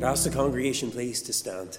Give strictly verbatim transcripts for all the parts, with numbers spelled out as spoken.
I'd ask the congregation please to stand.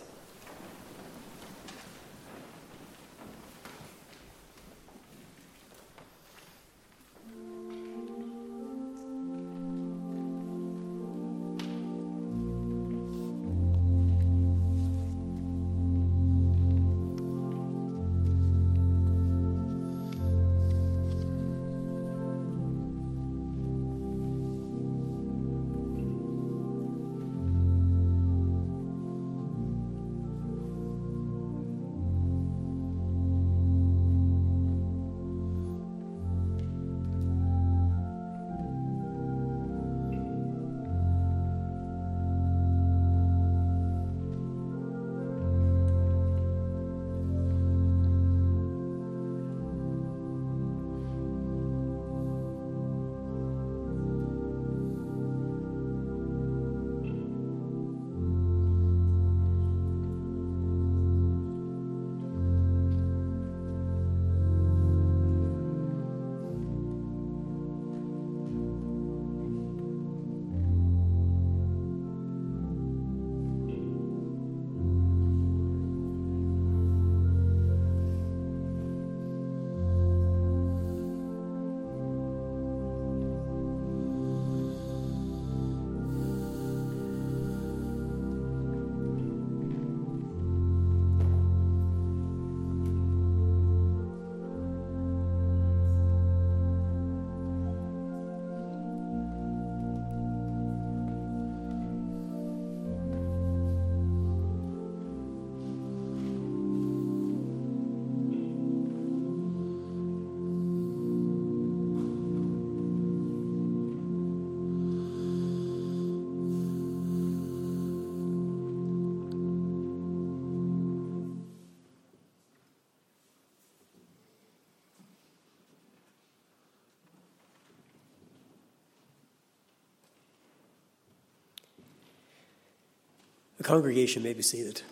The congregation may be seated.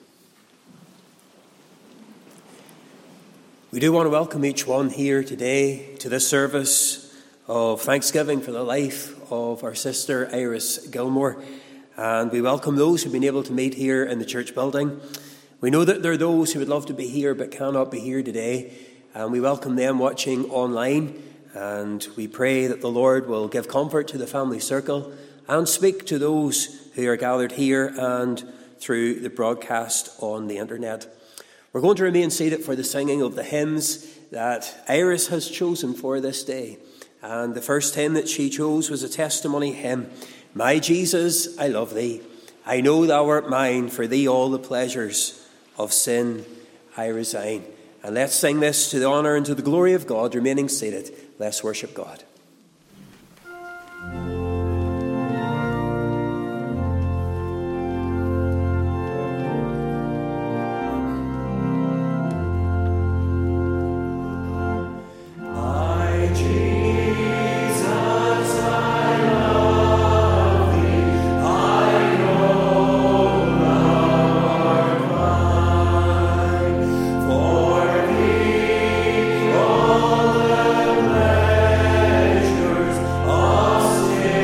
We do want to welcome each one here today to this service of thanksgiving for the life of our sister Iris Gilmore. And we welcome those who've been able to meet here in the church building. We know that there are those who would love to be here but cannot be here today. And we welcome them watching online. And we pray that the Lord will give comfort to the family circle and speak to those who are gathered here and through the broadcast on the internet. We're going to remain seated for the singing of the hymns that Iris has chosen for this day. And the first hymn that she chose was a testimony hymn. My Jesus, I love thee. I know thou art mine. For thee all the pleasures of sin I resign. And let's sing this to the honour and to the glory of God, remaining seated. Let's worship God. All the pleasures of sin.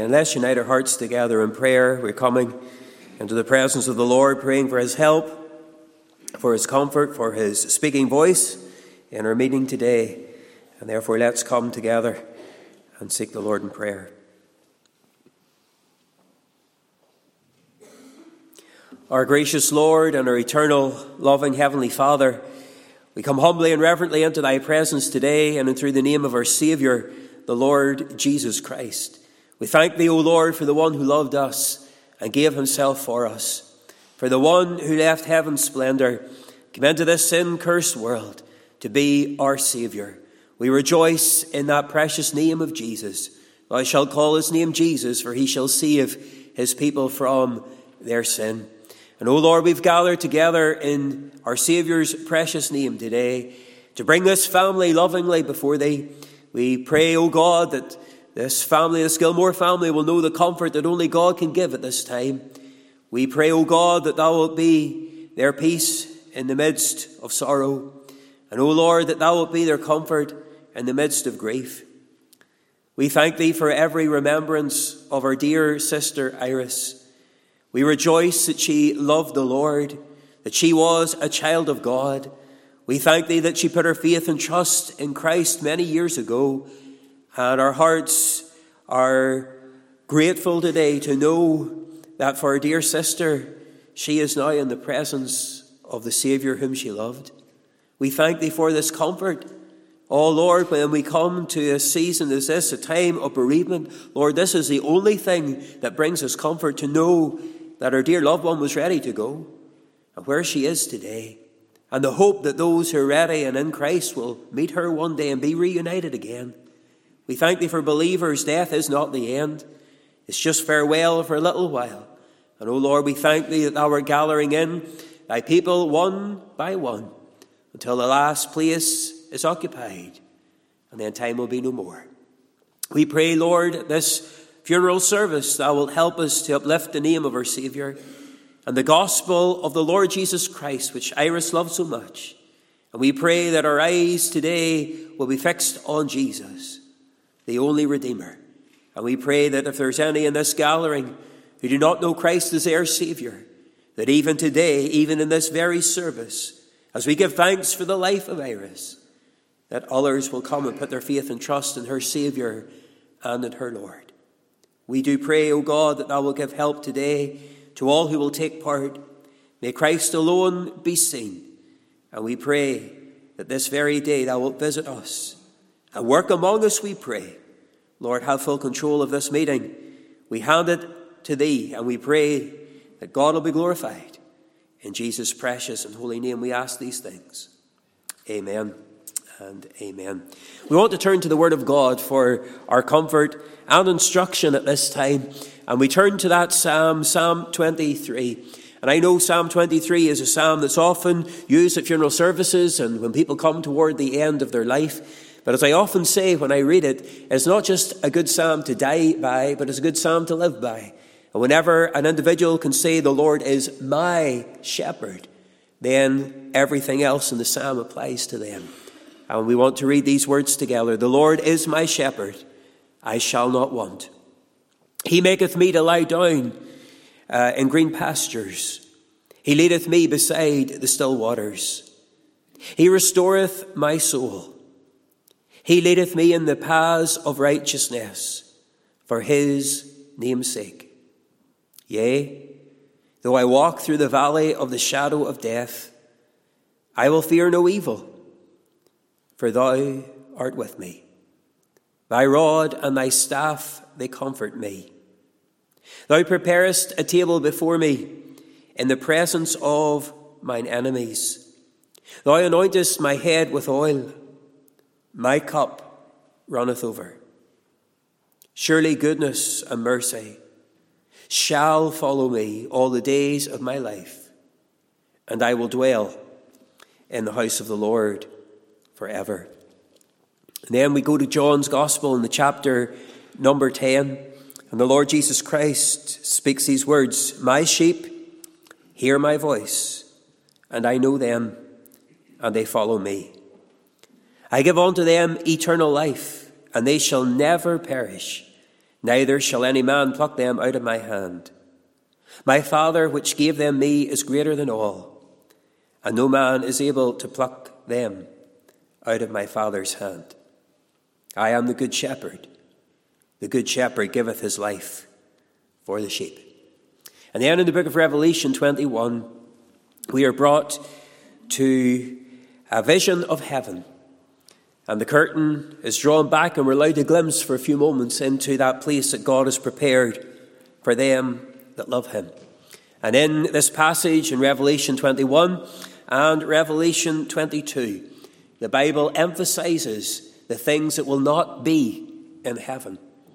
and let's unite our hearts together in prayer. We're coming into the presence of the Lord, praying for his help, for his comfort, for his speaking voice in our meeting today. And therefore, let's come together and seek the Lord in prayer. Our gracious Lord and our eternal, loving Heavenly Father, we come humbly and reverently into thy presence today, and through the name of our Saviour, the Lord Jesus Christ. We thank thee, O Lord, for the one who loved us and gave himself for us, for the one who left heaven's splendour, came into this sin-cursed world to be our Saviour. We rejoice in that precious name of Jesus. Thou shalt call his name Jesus, for he shall save his people from their sin. And, O Lord, we've gathered together in our Saviour's precious name today to bring this family lovingly before thee. We pray, O God, that this family, this Gilmore family, will know the comfort that only God can give at this time. We pray, O God, that thou wilt be their peace in the midst of sorrow. And, O Lord, that thou wilt be their comfort in the midst of grief. We thank thee for every remembrance of our dear sister Iris. We rejoice that she loved the Lord, that she was a child of God. We thank thee that she put her faith and trust in Christ many years ago, and our hearts are grateful today to know that for our dear sister, she is now in the presence of the Saviour whom she loved. We thank thee for this comfort. Oh Lord, when we come to a season as this, a time of bereavement, Lord, this is the only thing that brings us comfort, to know that our dear loved one was ready to go, and where she is today, and the hope that those who are ready and in Christ will meet her one day and be reunited again. We thank thee for believers. Death is not the end. It's just farewell for a little while. And, O Lord, we thank thee that thou art gathering in thy people one by one until the last place is occupied, and then time will be no more. We pray, Lord, at this funeral service, thou wilt help us to uplift the name of our Saviour and the gospel of the Lord Jesus Christ, which Iris loved so much. And we pray that our eyes today will be fixed on Jesus, the only Redeemer. And we pray that if there's any in this gathering who do not know Christ as their Saviour, that even today, even in this very service, as we give thanks for the life of Iris, that others will come and put their faith and trust in her Saviour and in her Lord. We do pray, O God, that thou wilt give help today to all who will take part. May Christ alone be seen. And we pray that this very day thou wilt visit us and work among us, we pray. Lord, have full control of this meeting. We hand it to thee, and we pray that God will be glorified. In Jesus' precious and holy name we ask these things. Amen and amen. We want to turn to the Word of God for our comfort and instruction at this time. And we turn to that psalm, Psalm twenty-three. And I know Psalm twenty-three is a psalm that's often used at funeral services and when people come toward the end of their life. But as I often say when I read it, it's not just a good psalm to die by, but it's a good psalm to live by. And whenever an individual can say the Lord is my shepherd, then everything else in the psalm applies to them. And we want to read these words together. The Lord is my shepherd, I shall not want. He maketh me to lie down uh, in green pastures. He leadeth me beside the still waters. He restoreth my soul. He leadeth me in the paths of righteousness for his name's sake. Yea, though I walk through the valley of the shadow of death, I will fear no evil, for thou art with me. Thy rod and thy staff, they comfort me. Thou preparest a table before me in the presence of mine enemies. Thou anointest my head with oil. My cup runneth over. Surely goodness and mercy shall follow me all the days of my life, and I will dwell in the house of the Lord forever. And then we go to John's Gospel in the chapter number ten, and the Lord Jesus Christ speaks these words, My sheep hear my voice, and I know them, and they follow me. I give unto them eternal life, and they shall never perish, neither shall any man pluck them out of my hand. My Father, which gave them me, is greater than all, and no man is able to pluck them out of my Father's hand. I am the good shepherd. The good shepherd giveth his life for the sheep. And then in the book of Revelation twenty-one, we are brought to a vision of heaven. And the curtain is drawn back, and we're allowed a glimpse for a few moments into that place that God has prepared for them that love him. And in this passage in Revelation twenty-one and Revelation twenty-two, the Bible emphasizes the things that will not be in heaven.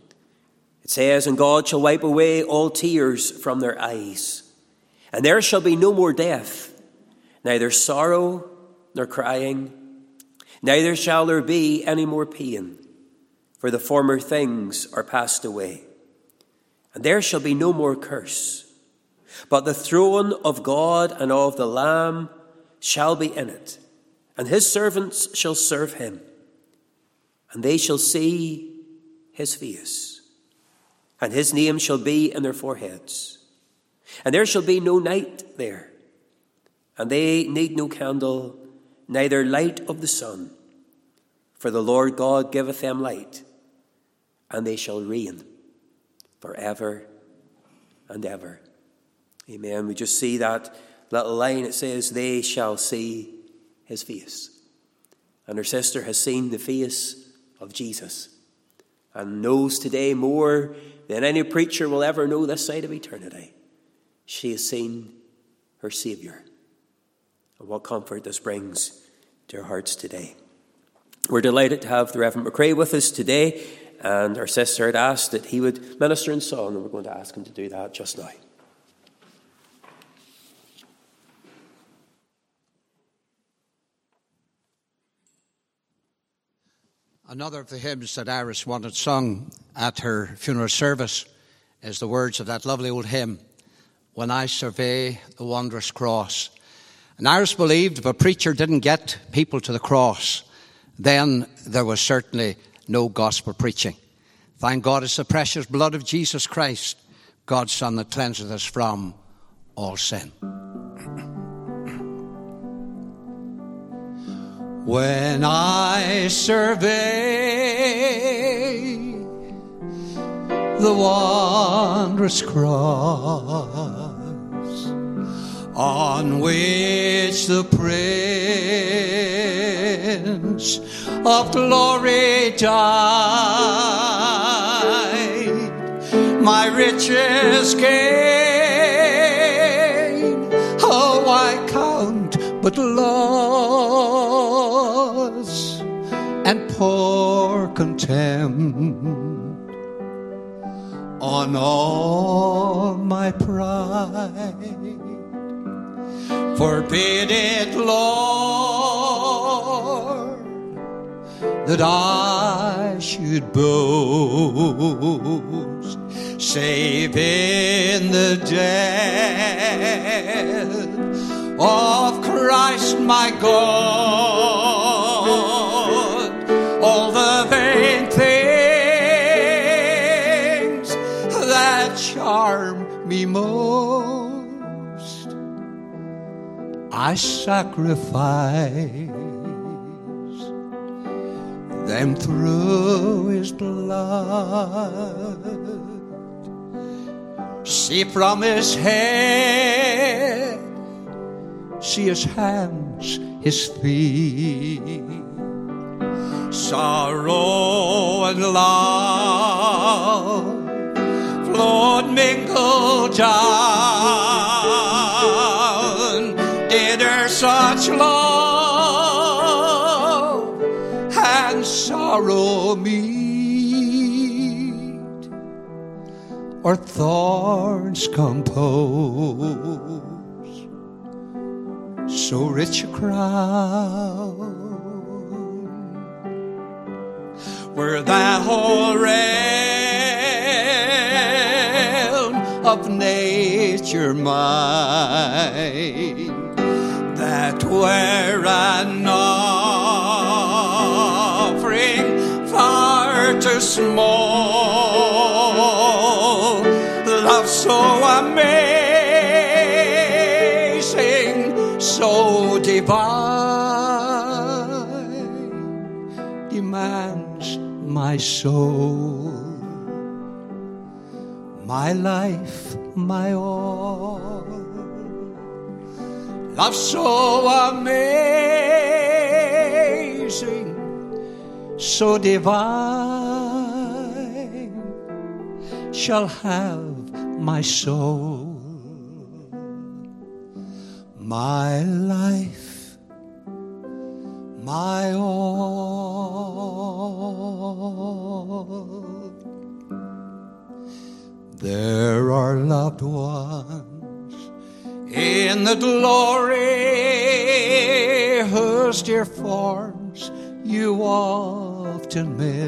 It says, and God shall wipe away all tears from their eyes, and there shall be no more death, neither sorrow nor crying, neither shall there be any more pain, for the former things are passed away. And there shall be no more curse, but the throne of God and of the Lamb shall be in it, and his servants shall serve him, and they shall see his face, and his name shall be in their foreheads. And there shall be no night there, and they need no candle, neither light of the sun, for the Lord God giveth them light, and they shall reign forever and ever. Amen. We just see that little line. It says, they shall see his face. And her sister has seen the face of Jesus and knows today more than any preacher will ever know this side of eternity. She has seen her Saviour. And what comfort this brings to our hearts today. We're delighted to have the Reverend McRae with us today, and our sister had asked that he would minister in song, and we're going to ask him to do that just now. Another of the hymns that Iris wanted sung at her funeral service is the words of that lovely old hymn, When I Survey the Wondrous Cross. And Iris believed if a preacher didn't get people to the cross, then there was certainly no gospel preaching. Thank God it's the precious blood of Jesus Christ, God's Son, that cleanseth us from all sin. When I survey the wondrous cross on which the Prince of Glory died, my riches gain, oh, I count but loss and pour contempt on all my pride. Forbid it, Lord, that I should boast, save in the death of Christ my God. All the vain things that charm me most, I sacrifice them through his blood. See from his head, see his hands, his feet, sorrow and love flowed mingled down. Did there such love and sorrow meet, or thorns compose so rich a crown? Were that whole realm of nature mine, that were an offering far too small demands my soul, my life, my all. Love so amazing, so divine, shall have my soul, my life, my all. There are loved ones in the glory whose dear forms you often miss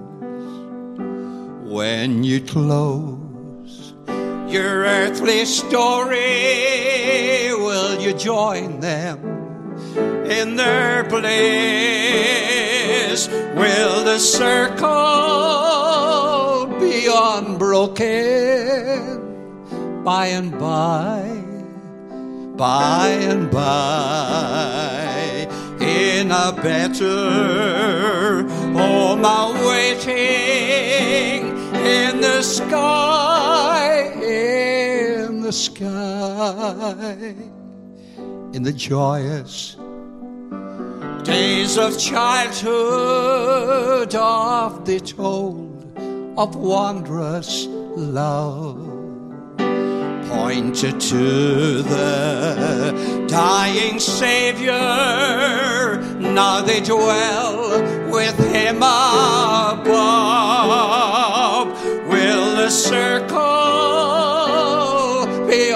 when you close your earthly story. Will you join them in their bliss? Will the circle be unbroken by and by, by and by, in a better home awaiting in the sky, in the sky, in the joyous days of childhood, oft they told of wondrous love, pointed to the dying Savior. Now they dwell with him above. Will the circle be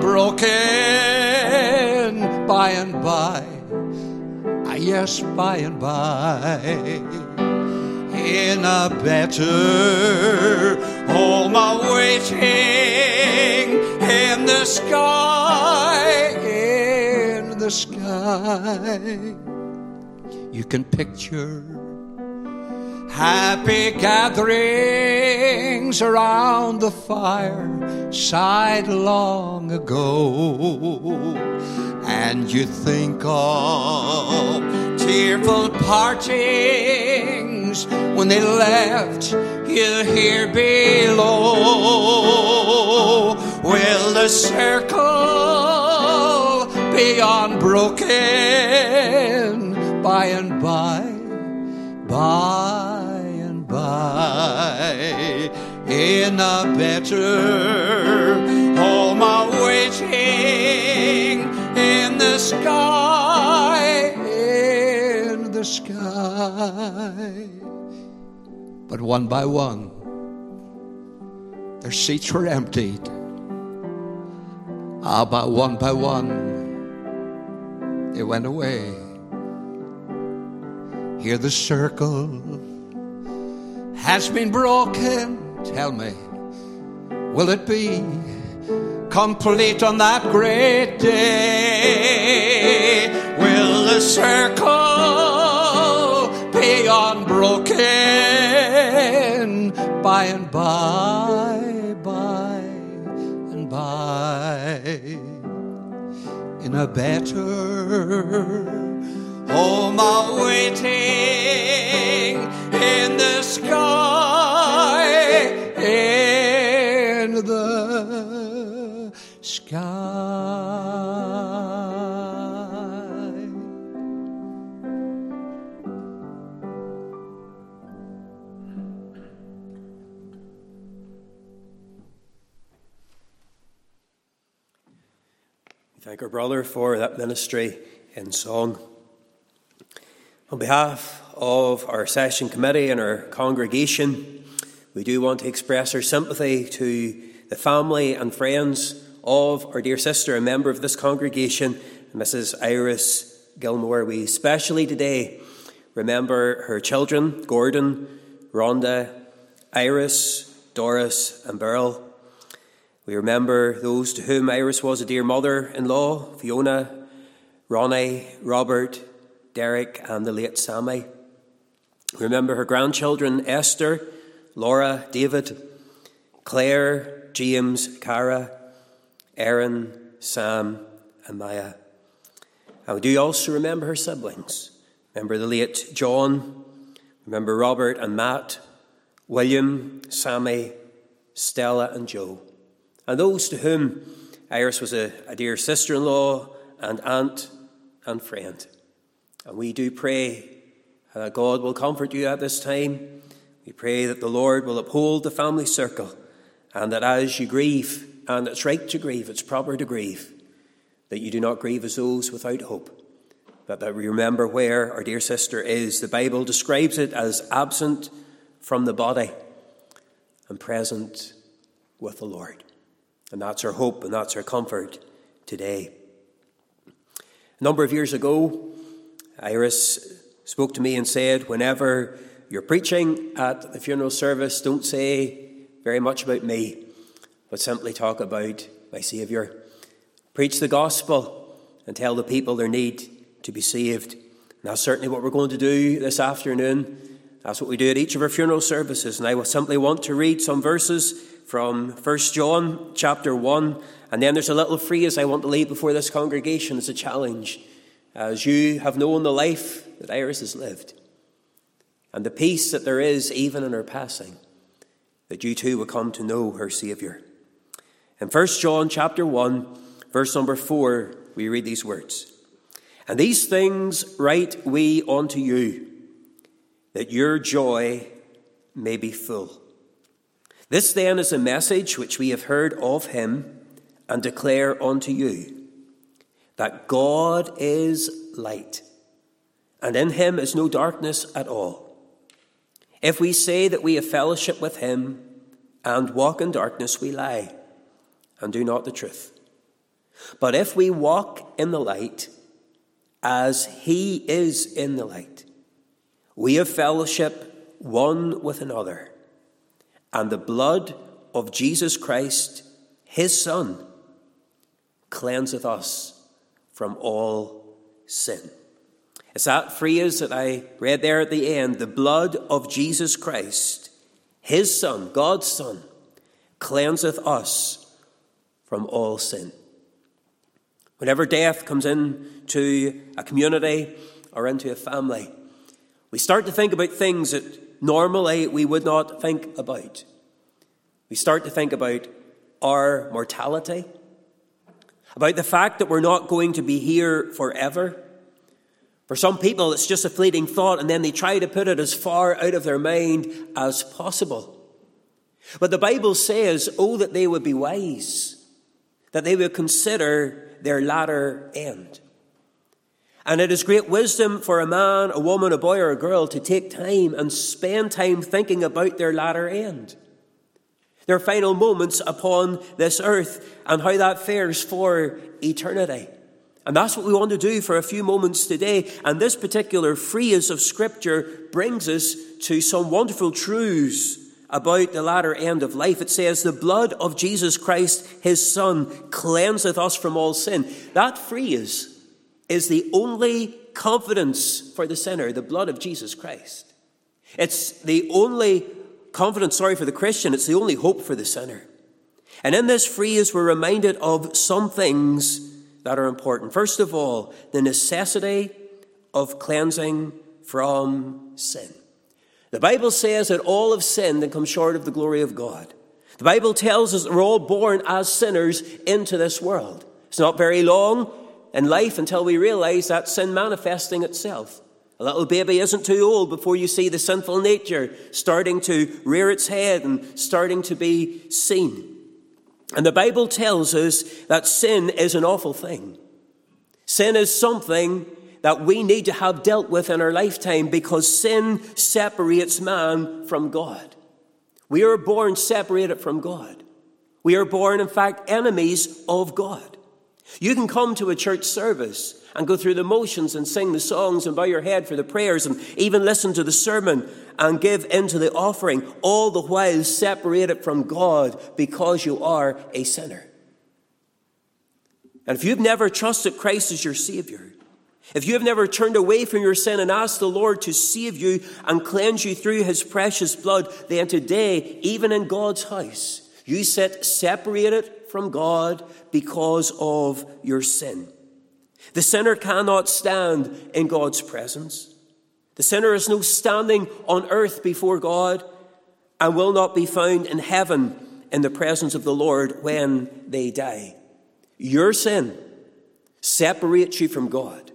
unbroken by and by? Ah, yes, by and by, in a better home awaiting in the sky, in the sky. You can picture happy gatherings around the fireside long ago, and you think of tearful partings when they left you here below. Will the circle be unbroken by and by, by and by, in a better home awaiting in the sky, in the sky? But one by one, their seats were emptied. Ah, but one by one, they went away. Here the circle has been broken. Tell me, will it be complete on that great day? Will the circle be unbroken by and by, by and by, in a better home awaiting in the sky, in the sky? Thank our brother for that ministry in song. On behalf of our session committee and our congregation, we do want to express our sympathy to the family and friends of our dear sister, a member of this congregation, Missus Iris Gilmore. We especially today remember her children, Gordon, Rhonda, Iris, Doris and Beryl. We remember those to whom Iris was a dear mother-in-law, Fiona, Ronnie, Robert, Derek and the late Sammy. We remember her grandchildren, Esther, Laura, David, Claire, James, Cara, Aaron, Sam and Maya. And we do also remember her siblings. Remember the late John, Remember Robert and Matt, William, Sammy, Stella and Joe, and those to whom Iris was a, a dear sister-in-law and aunt and friend. And we do pray that God will comfort you at this time. We pray that the Lord will uphold the family circle, and that as you grieve, and it's right to grieve, it's proper to grieve, that you do not grieve as those without hope, but that we remember where our dear sister is. The Bible describes it as absent from the body and present with the Lord. And that's our hope and that's our comfort today. A number of years ago, Iris spoke to me and said, whenever you're preaching at the funeral service, don't say very much about me, but simply talk about my Saviour. Preach the gospel and tell the people their need to be saved. And that's certainly what we're going to do this afternoon. That's what we do at each of our funeral services. And I will simply want to read some verses from First John chapter one. And then there's a little phrase I want to leave before this congregation as a challenge. As you have known the life that Iris has lived, and the peace that there is even in her passing, that you too will come to know her Saviour. In First John chapter one, verse number four, we read these words. And these things write we unto you, that your joy may be full. This then is a message which we have heard of him and declare unto you, that God is light, and in him is no darkness at all. If we say that we have fellowship with him and walk in darkness, we lie and do not the truth. But if we walk in the light, as he is in the light, we have fellowship one with another, and the blood of Jesus Christ, his Son, cleanseth us from all sin. It's that phrase that I read there at the end, the blood of Jesus Christ, his Son, God's Son, cleanseth us from all sin. Whenever death comes into a community or into a family, we start to think about things that normally we would not think about. We start to think about our mortality, about the fact that we're not going to be here forever. For some people, it's just a fleeting thought, and then they try to put it as far out of their mind as possible. But the Bible says, oh, that they would be wise, that they would consider their latter end. And it is great wisdom for a man, a woman, a boy, or a girl to take time and spend time thinking about their latter end, their final moments upon this earth, and how that fares for eternity. And that's what we want to do for a few moments today. And this particular phrase of Scripture brings us to some wonderful truths about the latter end of life. It says, the blood of Jesus Christ, his Son, cleanseth us from all sin. That phrase is the only confidence for the sinner, the blood of Jesus Christ. It's the only confidence, sorry, for the Christian. It's the only hope for the sinner. And in this phrase, we're reminded of some things that are important. First of all, the necessity of cleansing from sin. The Bible says that all have sinned and come short of the glory of God. The Bible tells us that we're all born as sinners into this world. It's not very long in life until we realize that sin manifesting itself. A little baby isn't too old before you see the sinful nature starting to rear its head and starting to be seen. And the Bible tells us that sin is an awful thing. Sin is something that we need to have dealt with in our lifetime, because sin separates man from God. We are born separated from God. We are born, in fact, enemies of God. You can come to a church service and go through the motions and sing the songs and bow your head for the prayers and even listen to the sermon and give into the offering, all the while separated from God because you are a sinner. And if you've never trusted Christ as your Savior, if you have never turned away from your sin and asked the Lord to save you and cleanse you through his precious blood, then today, even in God's house, you sit separated from God because of your sin. The sinner cannot stand in God's presence. The sinner has no standing on earth before God and will not be found in heaven in the presence of the Lord when they die. Your sin separates you from God.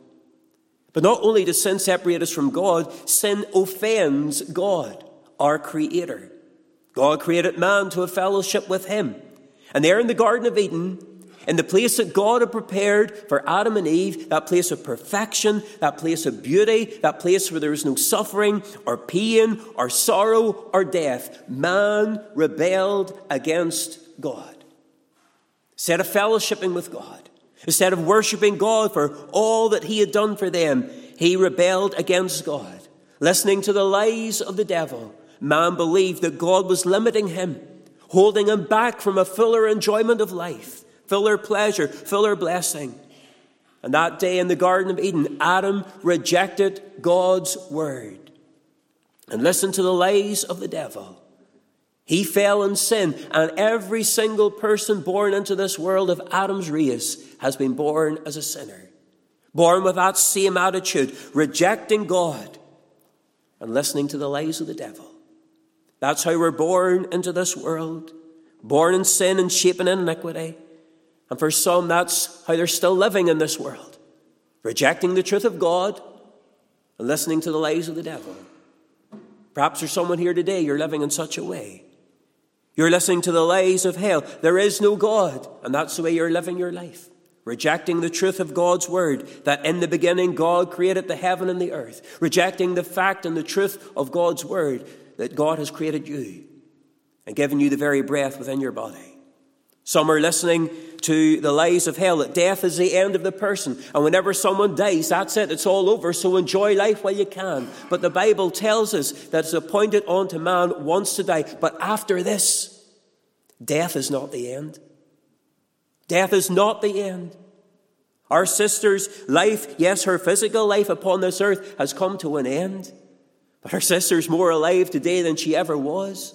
But not only does sin separate us from God, sin offends God, our Creator. God created man to have fellowship with him. And there in the Garden of Eden, in the place that God had prepared for Adam and Eve, that place of perfection, that place of beauty, that place where there was no suffering or pain or sorrow or death, man rebelled against God. Instead of fellowshipping with God, instead of worshipping God for all that he had done for them, he rebelled against God. Listening to the lies of the devil, man believed that God was limiting him, holding him back from a fuller enjoyment of life, fuller pleasure, fuller blessing. And that day in the Garden of Eden, Adam rejected God's word and listened to the lies of the devil. He fell in sin, and every single person born into this world of Adam's race has been born as a sinner, born with that same attitude, rejecting God and listening to the lies of the devil. That's how we're born into this world, born in sin and shapen in iniquity. And for some, that's how they're still living in this world, rejecting the truth of God and listening to the lies of the devil. Perhaps there's someone here today, you're living in such a way. You're listening to the lies of hell. There is no God, and that's the way you're living your life. Rejecting the truth of God's word, that in the beginning God created the heaven and the earth. Rejecting the fact and the truth of God's word, that God has created you and given you the very breath within your body. Some are listening to the lies of hell, that death is the end of the person. And whenever someone dies, that's it, it's all over. So enjoy life while you can. But the Bible tells us that it's appointed unto man once to die. But after this, death is not the end. Death is not the end. Our sister's life, yes, her physical life upon this earth has come to an end. But our sister's more alive today than she ever was.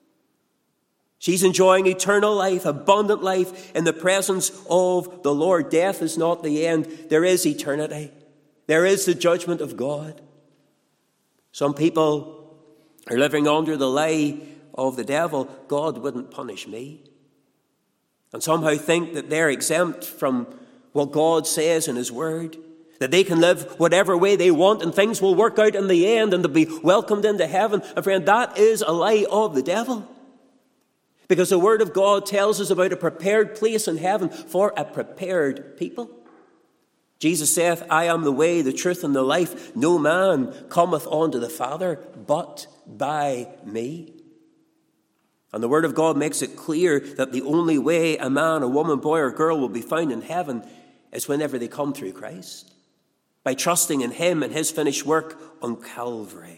She's enjoying eternal life, abundant life in the presence of the Lord. Death is not the end. There is eternity. There is the judgment of God. Some people are living under the lie of the devil. God wouldn't punish me. And somehow think that they're exempt from what God says in his word. That they can live whatever way they want and things will work out in the end and they'll be welcomed into heaven. And friend, that is a lie of the devil. Because the word of God tells us about a prepared place in heaven for a prepared people. Jesus saith, I am the way, the truth, and the life. No man cometh unto the Father but by me. And the word of God makes it clear that the only way a man, a woman, boy, or girl will be found in heaven is whenever they come through Christ, by trusting in him and his finished work on Calvary.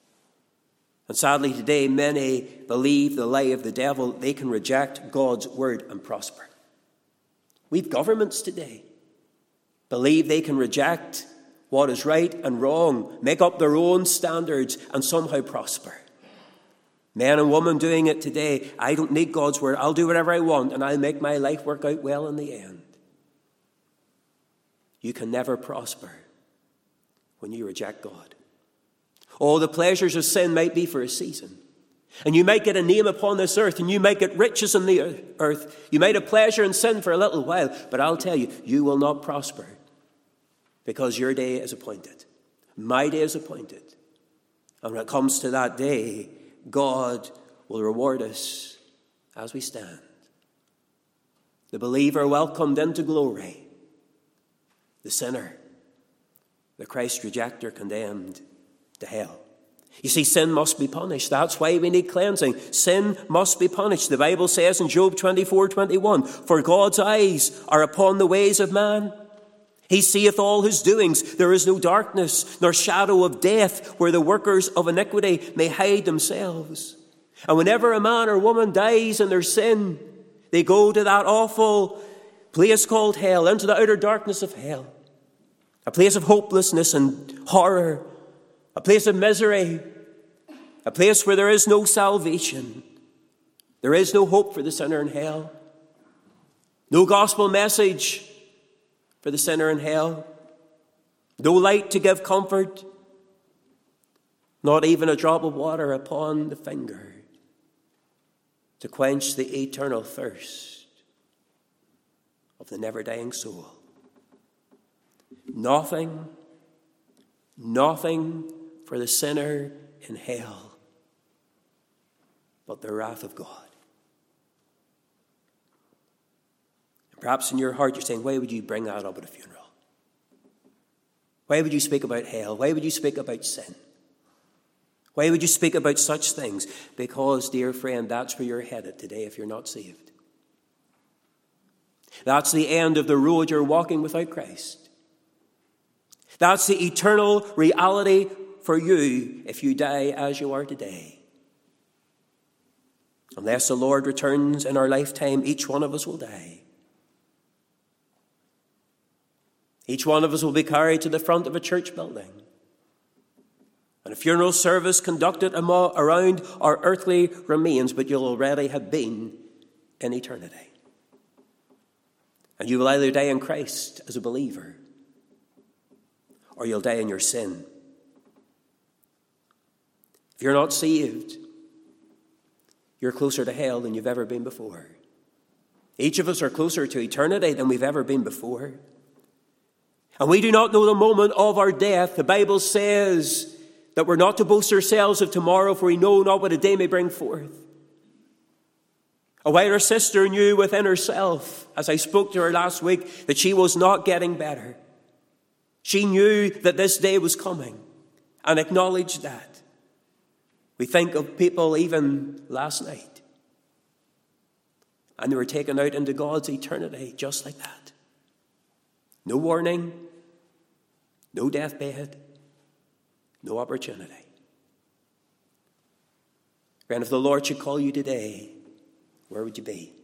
And sadly today, many believe the lie of the devil. They can reject God's word and prosper. We've governments today believe they can reject what is right and wrong, make up their own standards, and somehow prosper. Men and women doing it today. I don't need God's word. I'll do whatever I want, and I'll make my life work out well in the end. You can never prosper when you reject God. Oh, the pleasures of sin might be for a season. And you might get a name upon this earth, and you might get riches in the earth. You might have pleasure in sin for a little while, but I'll tell you, you will not prosper because your day is appointed. My day is appointed. And when it comes to that day, God will reward us as we stand. The believer welcomed into glory. The sinner, the Christ rejecter, condemned to hell. You see, sin must be punished. That's why we need cleansing. Sin must be punished. The Bible says in Job twenty-four twenty-one, for God's eyes are upon the ways of man. He seeth all his doings. There is no darkness, nor shadow of death, where the workers of iniquity may hide themselves. And whenever a man or woman dies in their sin, they go to that awful place called hell, into the outer darkness of hell. A place of hopelessness and horror. A place of misery. A place where there is no salvation. There is no hope for the sinner in hell. No gospel message for the sinner in hell. No light to give comfort. not even a drop of water upon the finger to quench the eternal thirst of the never-dying soul. Nothing, nothing for the sinner in hell but the wrath of God. And perhaps in your heart you're saying, why would you bring that up at a funeral? Why would you speak about hell? Why would you speak about sin? Why would you speak about such things? Because, dear friend, that's where you're headed today if you're not saved. That's the end of the road you're walking without Christ. That's the eternal reality for you if you die as you are today. Unless the Lord returns in our lifetime, each one of us will die. Each one of us will be carried to the front of a church building, and a funeral service conducted around our earthly remains, but you'll already have been in eternity. And you will either die in Christ as a believer, or you'll die in your sin. If you're not saved, you're closer to hell than you've ever been before. Each of us are closer to eternity than we've ever been before. And we do not know the moment of our death. The Bible says that we're not to boast ourselves of tomorrow, for we know not what a day may bring forth. A wider sister knew within herself, as I spoke to her last week, that she was not getting better. She knew that this day was coming and acknowledged that. We think of people even last night, and they were taken out into God's eternity just like that. No warning, no deathbed, no opportunity. And if the Lord should call you today, where would you be?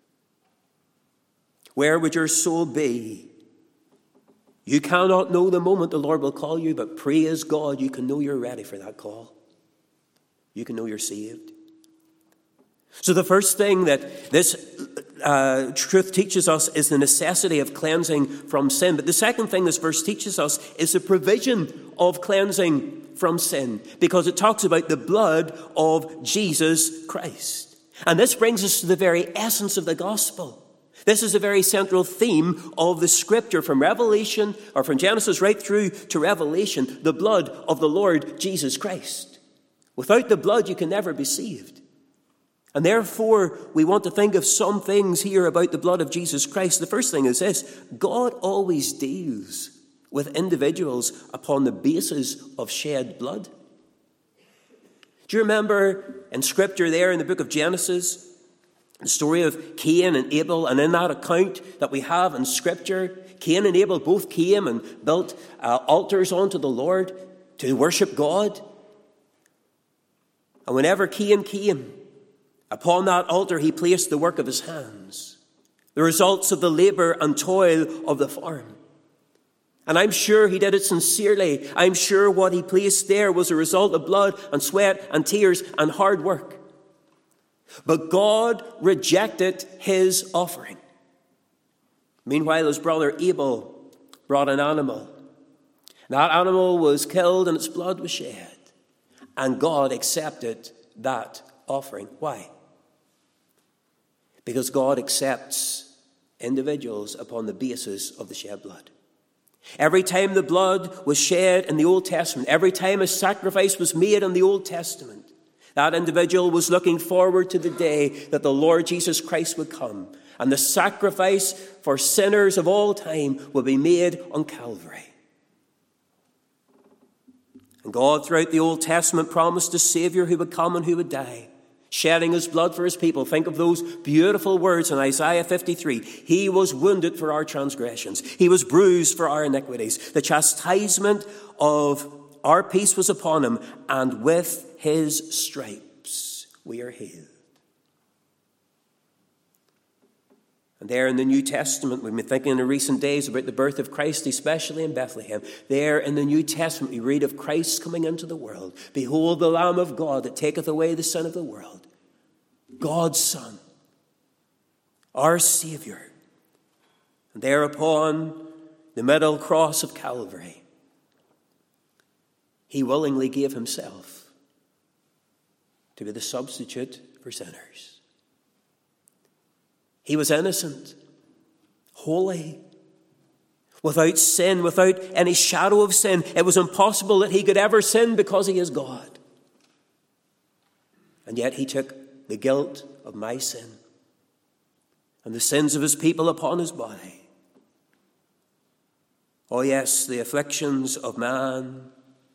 Where would your soul be? You cannot know the moment the Lord will call you, but praise God, you can know you're ready for that call. You can know you're saved. So the first thing that this uh, truth teaches us is the necessity of cleansing from sin. But the second thing this verse teaches us is the provision of cleansing from sin, because it talks about the blood of Jesus Christ. And this brings us to the very essence of the gospel. This is a very central theme of the scripture from Revelation, or from Genesis right through to Revelation, the blood of the Lord Jesus Christ. Without the blood, you can never be saved. And therefore, we want to think of some things here about the blood of Jesus Christ. The first thing is this: God always deals with individuals upon the basis of shed blood. Do you remember in Scripture there in the book of Genesis, the story of Cain and Abel? And in that account that we have in Scripture, Cain and Abel both came and built uh, altars unto the Lord to worship God. And whenever Cain came, upon that altar he placed the work of his hands, the results of the labour and toil of the farm. And I'm sure he did it sincerely. I'm sure what he placed there was a result of blood and sweat and tears and hard work. But God rejected his offering. Meanwhile, his brother Abel brought an animal. That animal was killed and its blood was shed. And God accepted that offering. Why? Because God accepts individuals upon the basis of the shed blood. Every time the blood was shed in the Old Testament, every time a sacrifice was made in the Old Testament, that individual was looking forward to the day that the Lord Jesus Christ would come, and the sacrifice for sinners of all time would be made on Calvary. And God, throughout the Old Testament, promised a Savior who would come and who would die, shedding his blood for his people. Think of those beautiful words in Isaiah fifty-three. He was wounded for our transgressions. He was bruised for our iniquities. The chastisement of our peace was upon him, and with his stripes we are healed. And there in the New Testament, we've been thinking in the recent days about the birth of Christ, especially in Bethlehem. There in the New Testament, we read of Christ coming into the world. Behold the Lamb of God that taketh away the sin of the world. God's Son, our Saviour. And there upon the middle cross of Calvary, he willingly gave himself to be the substitute for sinners. He was innocent, holy, without sin, without any shadow of sin. It was impossible that he could ever sin because he is God. And yet he took the guilt of my sin and the sins of his people upon his body. Oh yes, the afflictions of man,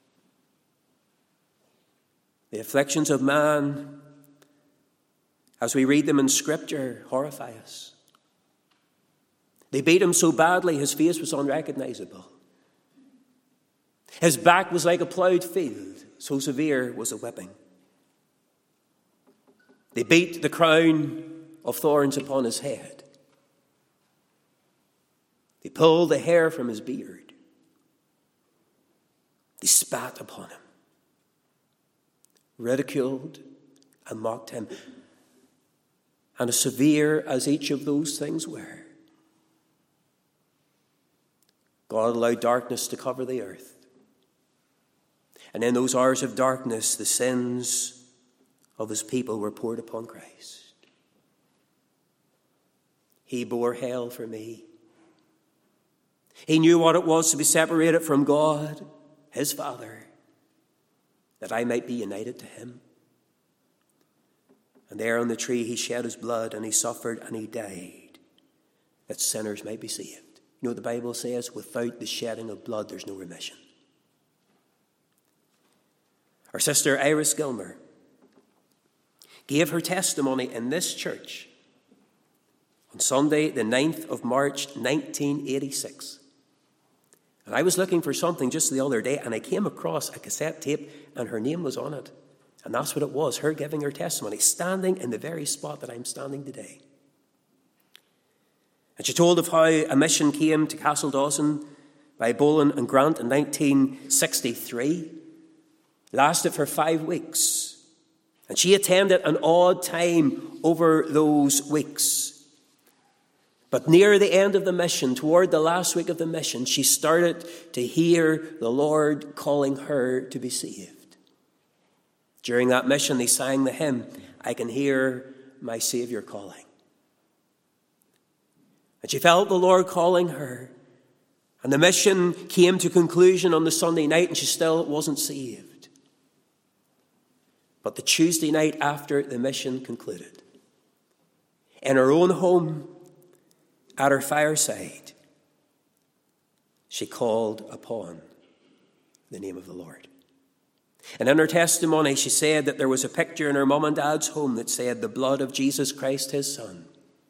the afflictions of man, as we read them in Scripture, horrify us. They beat him so badly his face was unrecognizable. His back was like a ploughed field, so severe was the whipping. They beat the crown of thorns upon his head. They pulled the hair from his beard. They spat upon him, ridiculed and mocked him. And as severe as each of those things were, God allowed darkness to cover the earth. And in those hours of darkness, the sins of his people were poured upon Christ. He bore hell for me. He knew what it was to be separated from God, his Father, that I might be united to him. And there on the tree he shed his blood, and he suffered and he died, that sinners might be saved. You know what the Bible says? Without the shedding of blood, there's no remission. Our sister Iris Gilmer gave her testimony in this church on Sunday, the ninth of March, nineteen eighty-six. And I was looking for something just the other day, and I came across a cassette tape, and her name was on it. And that's what it was, her giving her testimony, standing in the very spot that I'm standing today. And she told of how a mission came to Castledawson by Boland and Grant in nineteen sixty-three. Lasted for five weeks. And she attended an odd time over those weeks. But near the end of the mission, toward the last week of the mission, she started to hear the Lord calling her to be saved. During that mission, they sang the hymn, "I Can Hear My Saviour Calling." And she felt the Lord calling her. And the mission came to conclusion on the Sunday night, and she still wasn't saved. But the Tuesday night after the mission concluded, in her own home, at her fireside, she called upon the name of the Lord. And in her testimony, she said that there was a picture in her mum and dad's home that said, "The blood of Jesus Christ, his Son,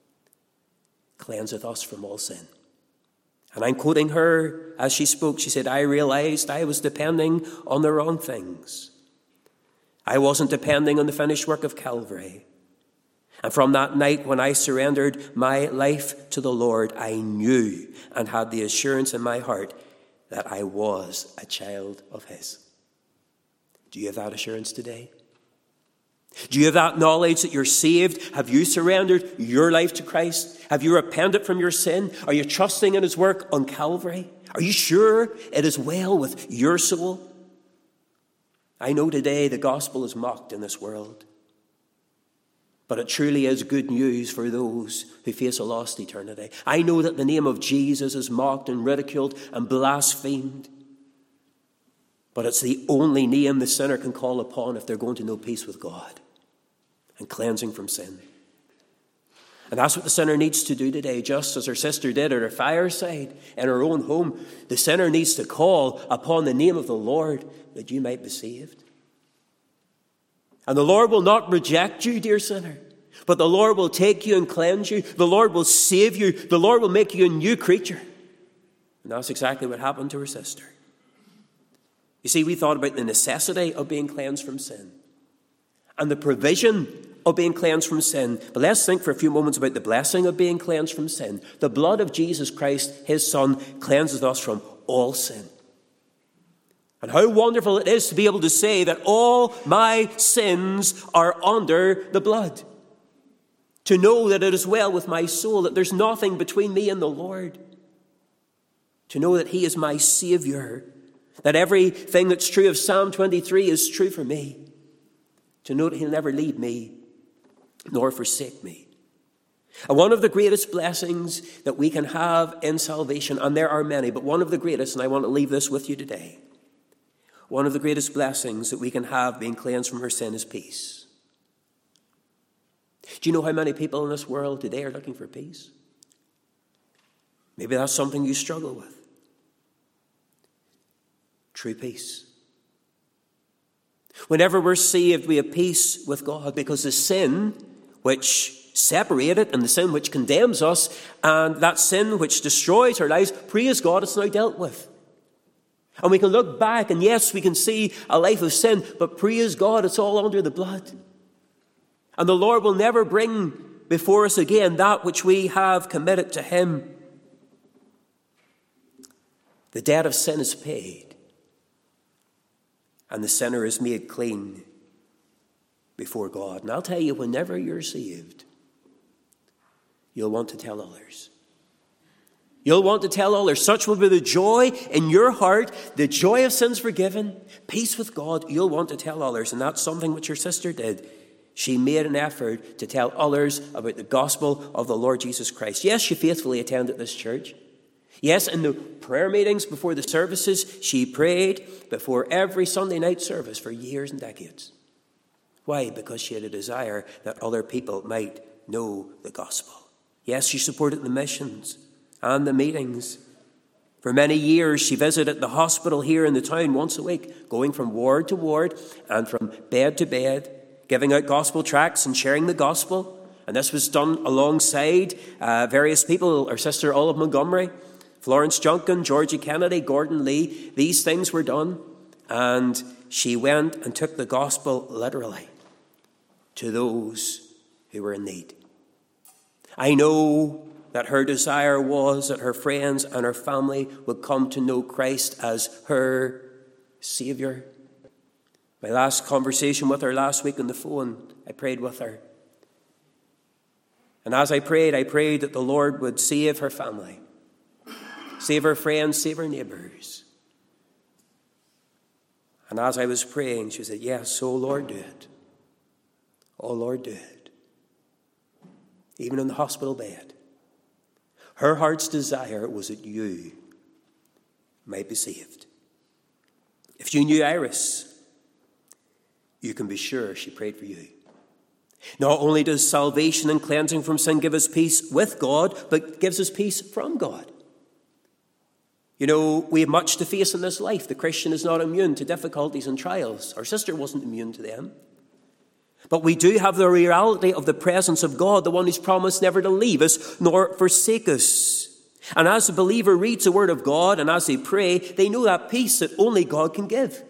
cleanseth us from all sin." And I'm quoting her as she spoke. She said, "I realized I was depending on the wrong things. I wasn't depending on the finished work of Calvary. And from that night when I surrendered my life to the Lord, I knew and had the assurance in my heart that I was a child of his." Do you have that assurance today? Do you have that knowledge that you're saved? Have you surrendered your life to Christ? Have you repented from your sin? Are you trusting in his work on Calvary? Are you sure it is well with your soul? I know today the gospel is mocked in this world, but it truly is good news for those who face a lost eternity. I know that the name of Jesus is mocked and ridiculed and blasphemed, but it's the only name the sinner can call upon if they're going to know peace with God and cleansing from sin. And that's what the sinner needs to do today, just as her sister did at her fireside in her own home. The sinner needs to call upon the name of the Lord that you might be saved. And the Lord will not reject you, dear sinner, but the Lord will take you and cleanse you. The Lord will save you. The Lord will make you a new creature. And that's exactly what happened to her sister. You see, we thought about the necessity of being cleansed from sin and the provision of being cleansed from sin. But let's think for a few moments about the blessing of being cleansed from sin. The blood of Jesus Christ, his Son, cleanses us from all sin. And how wonderful it is to be able to say that all my sins are under the blood. To know that it is well with my soul, that there's nothing between me and the Lord. To know that he is my Savior That everything that's true of Psalm twenty-three is true for me. To know that he'll never leave me nor forsake me. And one of the greatest blessings that we can have in salvation, and there are many, but one of the greatest, and I want to leave this with you today, one of the greatest blessings that we can have being cleansed from our sin is peace. Do you know how many people in this world today are looking for peace? Maybe that's something you struggle with. True peace. Whenever we're saved, we have peace with God because the sin which separated and the sin which condemns us and that sin which destroys our lives, praise God, it's now dealt with. And we can look back and yes, we can see a life of sin, but praise God, it's all under the blood. And the Lord will never bring before us again that which we have committed to him. The debt of sin is paid. And the sinner is made clean before God. And I'll tell you, whenever you're saved, you'll want to tell others. You'll want to tell others. Such will be the joy in your heart, the joy of sins forgiven, peace with God. You'll want to tell others. And that's something which your sister did. She made an effort to tell others about the gospel of the Lord Jesus Christ. Yes, she faithfully attended this church. Yes, in the prayer meetings before the services, she prayed before every Sunday night service for years and decades. Why? Because she had a desire that other people might know the gospel. Yes, she supported the missions and the meetings. For many years, she visited the hospital here in the town once a week, going from ward to ward and from bed to bed, giving out gospel tracts and sharing the gospel. And this was done alongside uh, various people, our sister Olive Montgomery, Florence Junkin, Georgie Kennedy, Gordon Lee. These things were done. And she went and took the gospel literally to those who were in need. I know that her desire was that her friends and her family would come to know Christ as her Saviour. My last conversation with her last week on the phone, I prayed with her. And as I prayed, I prayed that the Lord would save her family. Save her friends, save her neighbours. And as I was praying, she said, yes, oh Lord, do it. Oh Lord, do it. Even in the hospital bed. Her heart's desire was that you might be saved. If you knew Iris, you can be sure she prayed for you. Not only does salvation and cleansing from sin give us peace with God, but gives us peace from God. You know, we have much to face in this life. The Christian is not immune to difficulties and trials. Our sister wasn't immune to them. But we do have the reality of the presence of God, the one who's promised never to leave us nor forsake us. And as the believer reads the word of God and as they pray, they know that peace that only God can give.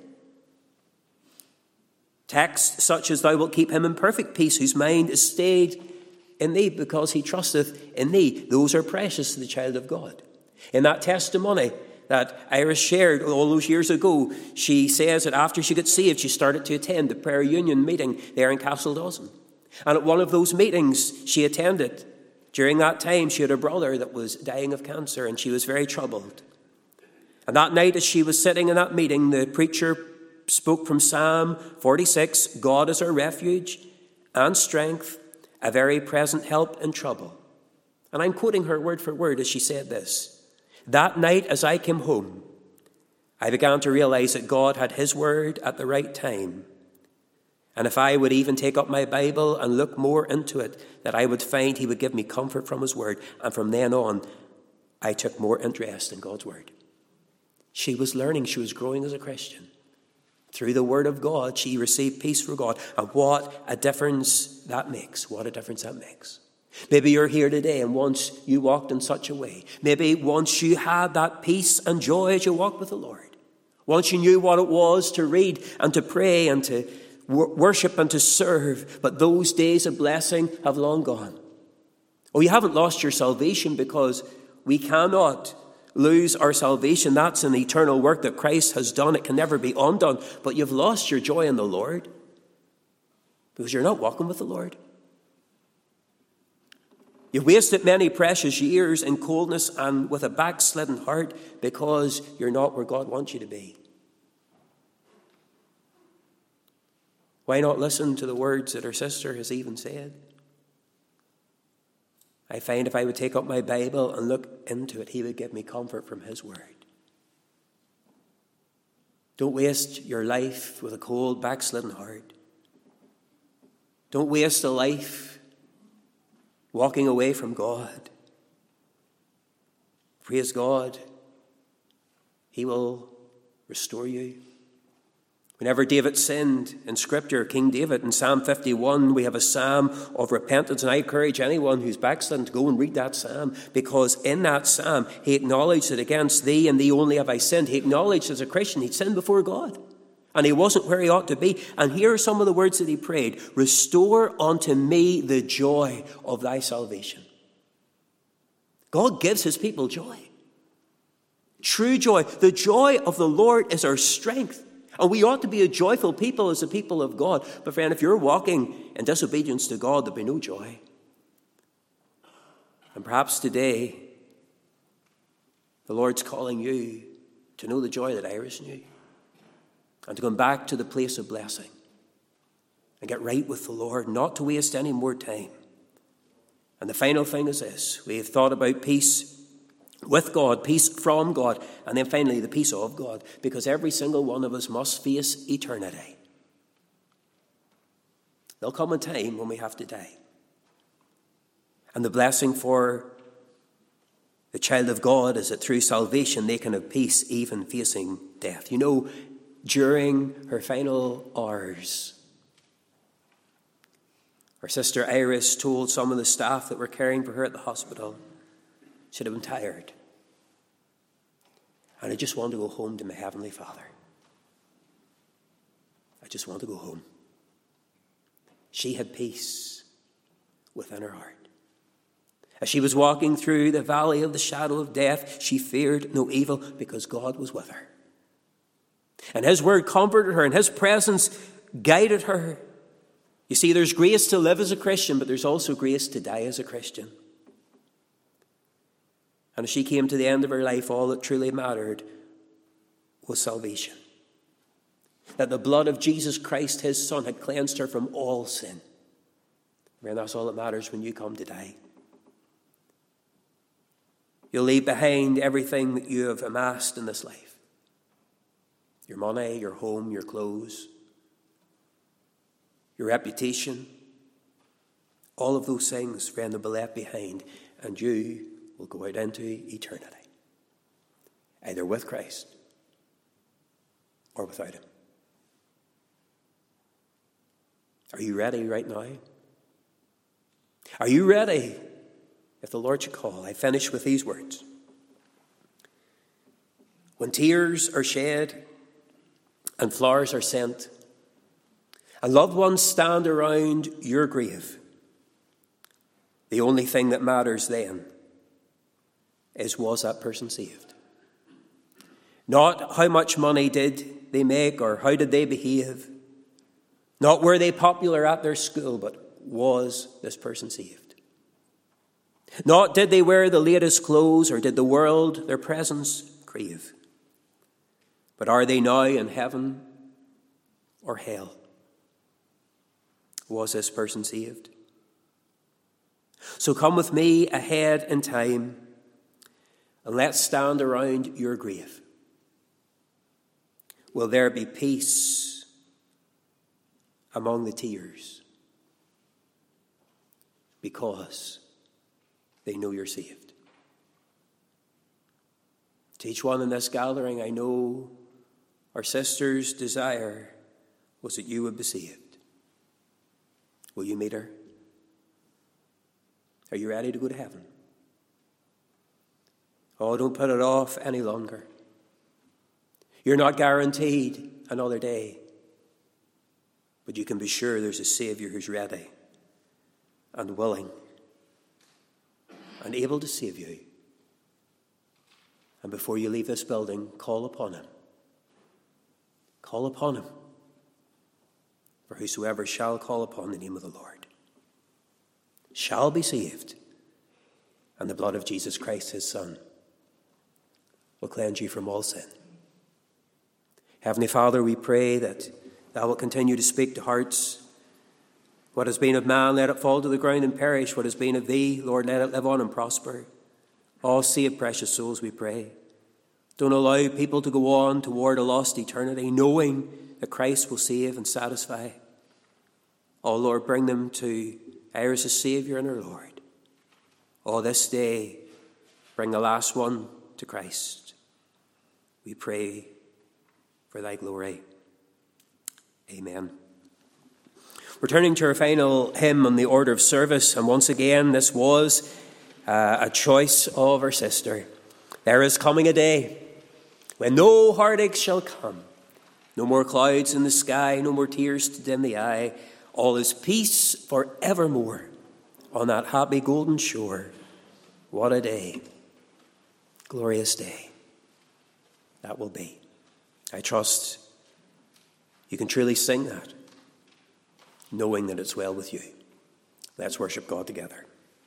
Texts such as, thou wilt keep him in perfect peace, whose mind is stayed in thee because he trusteth in thee. Those are precious to the child of God. In that testimony that Iris shared all those years ago, she says that after she got saved, she started to attend the prayer union meeting there in Castledawson. And at one of those meetings she attended, during that time she had a brother that was dying of cancer and she was very troubled. And that night as she was sitting in that meeting, the preacher spoke from Psalm forty-six, God is our refuge and strength, a very present help in trouble. And I'm quoting her word for word as she said this. That night as I came home, I began to realize that God had his word at the right time. And if I would even take up my Bible and look more into it, that I would find he would give me comfort from his word. And from then on, I took more interest in God's word. She was learning, she was growing as a Christian. Through the word of God, she received peace from God. And what a difference that makes. What a difference that makes. Maybe you're here today and once you walked in such a way. Maybe once you had that peace and joy as you walked with the Lord. Once you knew what it was to read and to pray and to worship and to serve. But those days of blessing have long gone. Oh, you haven't lost your salvation because we cannot lose our salvation. That's an eternal work that Christ has done. It can never be undone. But you've lost your joy in the Lord because you're not walking with the Lord. You've wasted many precious years in coldness and with a backslidden heart because you're not where God wants you to be. Why not listen to the words that her sister has even said? I find if I would take up my Bible and look into it, he would give me comfort from his word. Don't waste your life with a cold, backslidden heart. Don't waste a life walking away from God. Praise God, he will restore you. Whenever David sinned in Scripture, King David, in Psalm fifty-one, we have a psalm of repentance. And I encourage anyone who's backslidden to go and read that psalm, because in that psalm, he acknowledged that against thee and thee only have I sinned. He acknowledged as a Christian he'd sinned before God, and he wasn't where he ought to be. And here are some of the words that he prayed. Restore unto me the joy of thy salvation. God gives his people joy. True joy. The joy of the Lord is our strength. And we ought to be a joyful people as the people of God. But friend, if you're walking in disobedience to God, there'll be no joy. And perhaps today, the Lord's calling you to know the joy that Iris knew, and to come back to the place of blessing and get right with the Lord, not to waste any more time. And the final thing is this. We have thought about peace with God, peace from God, and then finally the peace of God, because every single one of us must face eternity. There'll come a time when we have to die. And the blessing for the child of God is that through salvation they can have peace even facing death. You know, during her final hours, her sister Iris told some of the staff that were caring for her at the hospital, she'd have been tired. And I just want to go home to my Heavenly Father. I just want to go home. She had peace within her heart. As she was walking through the valley of the shadow of death, she feared no evil because God was with her. And his word comforted her, and his presence guided her. You see, there's grace to live as a Christian, but there's also grace to die as a Christian. And as she came to the end of her life, all that truly mattered was salvation. That the blood of Jesus Christ, his Son, had cleansed her from all sin. And that's all that matters when you come to die. You'll leave behind everything that you have amassed in this life. Your money, your home, your clothes, your reputation. All of those things, friend, will be left behind, and you will go out into eternity, either with Christ or without him. Are you ready right now? Are you ready if the Lord should call? I finish with these words. When tears are shed and flowers are sent, and loved ones stand around your grave, the only thing that matters then is, was that person saved? Not how much money did they make or how did they behave. Not were they popular at their school, but was this person saved? Not did they wear the latest clothes or did the world their presence crave. But are they now in heaven or hell? Was this person saved? So come with me ahead in time, and let's stand around your grave. Will there be peace among the tears? Because they know you're saved. To each one in this gathering, I know our sister's desire was that you would be saved. Will you meet her? Are you ready to go to heaven? Oh, don't put it off any longer. You're not guaranteed another day, but you can be sure there's a Savior who's ready and willing and able to save you. And before you leave this building, call upon him. Call upon him. For whosoever shall call upon the name of the Lord shall be saved, and the blood of Jesus Christ, his Son, will cleanse you from all sin. Heavenly Father, we pray that Thou wilt continue to speak to hearts. What has been of man, let it fall to the ground and perish. What has been of thee, Lord, let it live on and prosper. All save precious souls, we pray. Don't allow people to go on toward a lost eternity, knowing that Christ will save and satisfy. Oh, Lord, bring them to Iris as Saviour and our Lord. Oh, this day, bring the last one to Christ. We pray for thy glory. Amen. We're turning to our final hymn on the order of service, and once again, this was uh, a choice of our sister. There is coming a day when no heartache shall come, no more clouds in the sky, no more tears to dim the eye. All is peace for evermore on that happy golden shore. What a day, glorious day that will be. I trust you can truly sing that, knowing that it's well with you. Let's worship God together.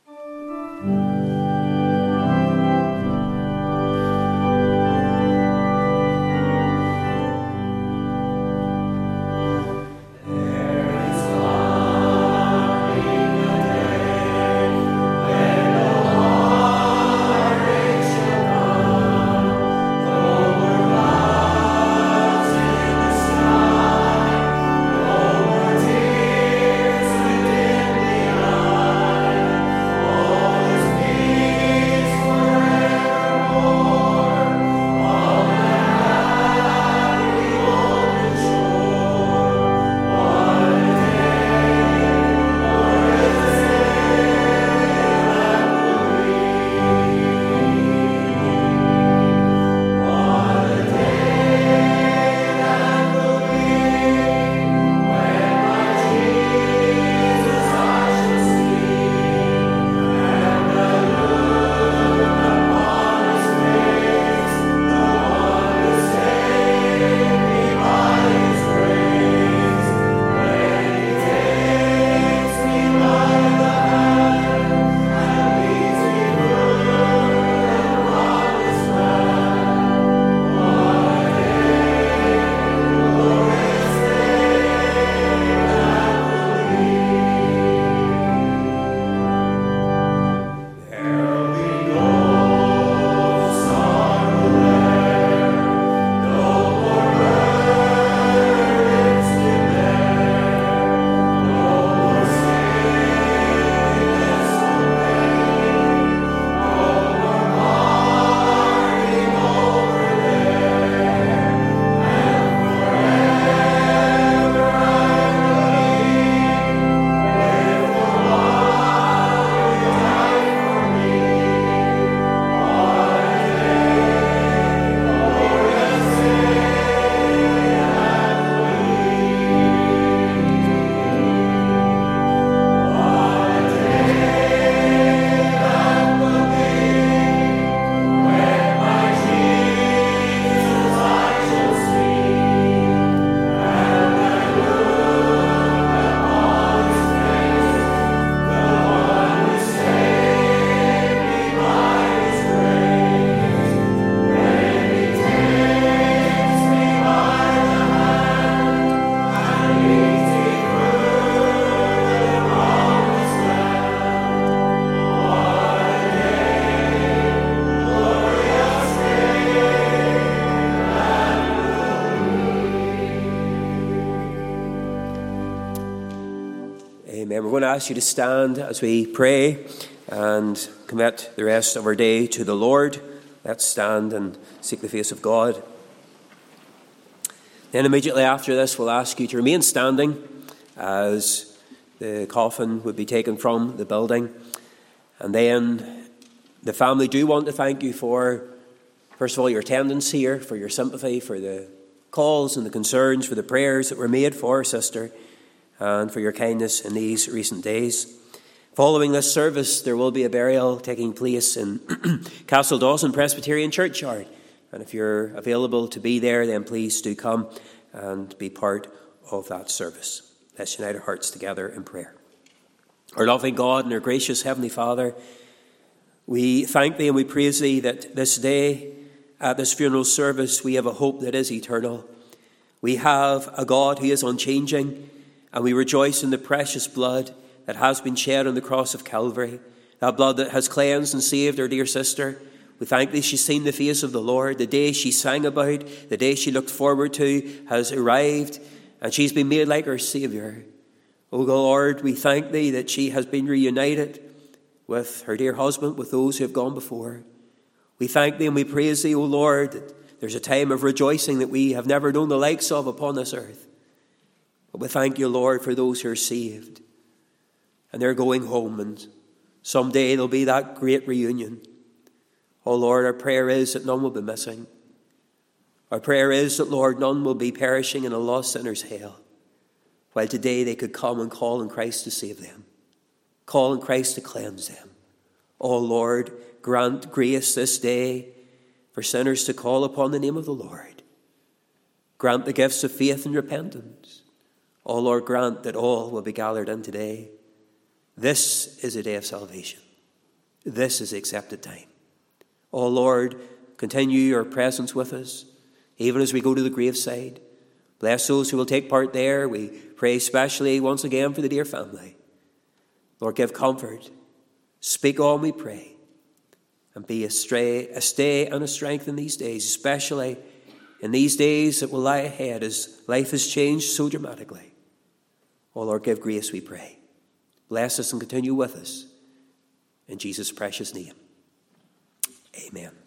Amen. We're going to ask you to stand as we pray and commit the rest of our day to the Lord. Let's stand and seek the face of God. Then immediately after this, we'll ask you to remain standing as the coffin would be taken from the building. And then the family do want to thank you for, first of all, your attendance here, for your sympathy, for the calls and the concerns, for the prayers that were made for our sister, and for your kindness in these recent days. Following this service, there will be a burial taking place in Castle Dawson Presbyterian Churchyard. And if you're available to be there, then please do come and be part of that service. Let's unite our hearts together in prayer. Our loving God and our gracious Heavenly Father, we thank Thee and we praise Thee that this day, at this funeral service, we have a hope that is eternal. We have a God who is unchanging, and we rejoice in the precious blood that has been shed on the cross of Calvary, that blood that has cleansed and saved our dear sister. We thank thee she's seen the face of the Lord. The day she sang about, the day she looked forward to has arrived, and she's been made like her Saviour. O Lord, we thank thee that she has been reunited with her dear husband, with those who have gone before. We thank thee and we praise thee, O Lord, that there's a time of rejoicing that we have never known the likes of upon this earth. But we thank you, Lord, for those who are saved, and they're going home, and someday there'll be that great reunion. Oh Lord, our prayer is that none will be missing. Our prayer is that, Lord, none will be perishing in a lost sinner's hell, while today they could come and call on Christ to save them, call on Christ to cleanse them. Oh Lord, grant grace this day for sinners to call upon the name of the Lord. Grant the gifts of faith and repentance. Oh Lord, grant that all will be gathered in today. This is a day of salvation. This is the accepted time. Oh Lord, continue your presence with us, even as we go to the graveside. Bless those who will take part there. We pray especially once again for the dear family. Lord, give comfort. Speak on, we pray. And be a, stray, a stay and a strength in these days, especially in these days that will lie ahead as life has changed so dramatically. Oh Lord, give grace, we pray. Bless us and continue with us. In Jesus' precious name. Amen.